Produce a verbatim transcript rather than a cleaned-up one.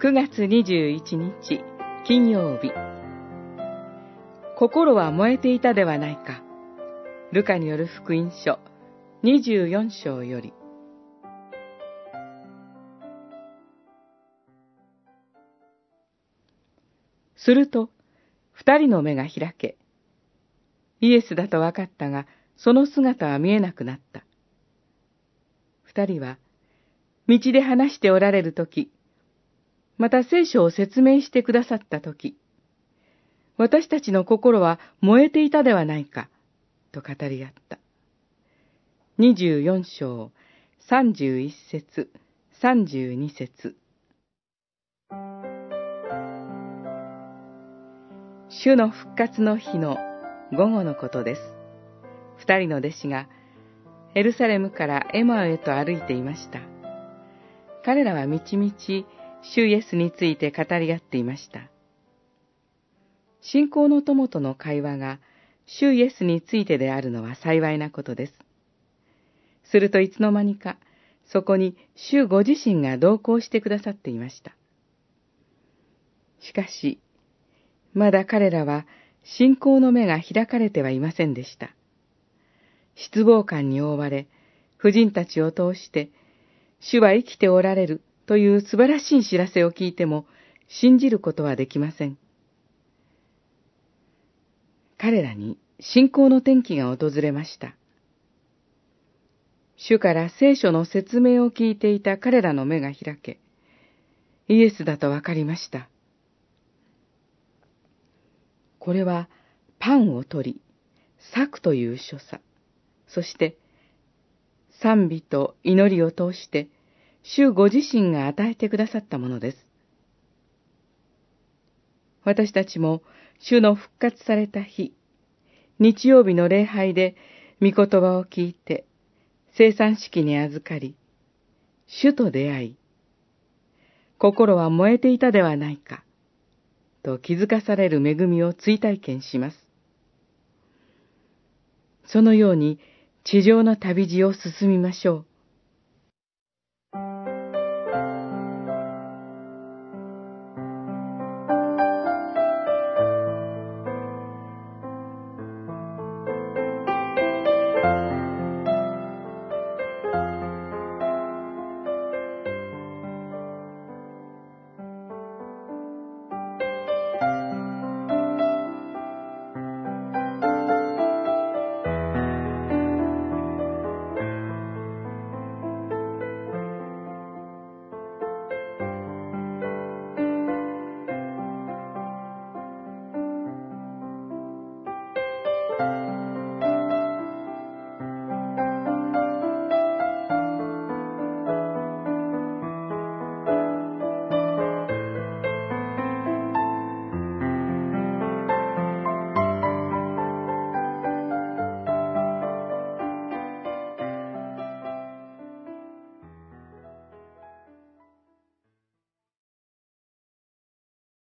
くがつにじゅういちにち金曜日。心は燃えていたではないか。ルカによる福音書にじゅうよんしょうより。すると二人の目が開け、イエスだと分かったが、その姿は見えなくなった。二人は道で話しておられるとき、また聖書を説明してくださったとき、私たちの心は燃えていたではないか、と語り合った。にじゅうよんしょう、さんじゅういっせつ、さんじゅうにせつ。主の復活の日の午後のことです。二人の弟子がエルサレムからエマウへと歩いていました。彼らはみちみち主イエスについて語り合っていました。信仰の友との会話が主イエスについてであるのは幸いなことです。するといつの間にか、そこに主ご自身が同行してくださっていました。しかし、まだ彼らは信仰の目が開かれてはいませんでした。失望感に覆われ、婦人たちを通して、主は生きておられるという素晴らしい知らせを聞いても、信じることはできません。彼らに信仰の転機が訪れました。主から聖書の説明を聞いていた彼らの目が開け、イエスだとわかりました。これはパンを取り、裂くという所作。そして、賛美と祈りを通して、主ご自身が与えてくださったものです。私たちも、主の復活された日、日曜日の礼拝で、御言葉を聞いて、聖餐式に預かり、主と出会い、心は燃えていたではないか、と気づかされる恵みを追体験します。そのように、地上の旅路を進みましょう。